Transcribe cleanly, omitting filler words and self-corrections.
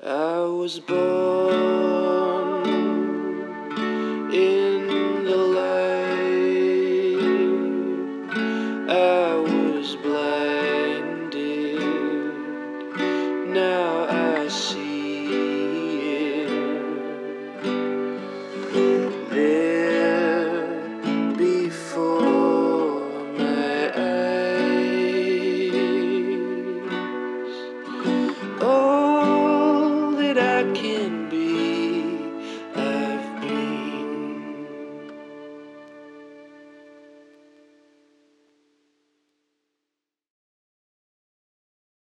I was born in the light. I was blinded. Now I see it. There before my eyes. All that I can be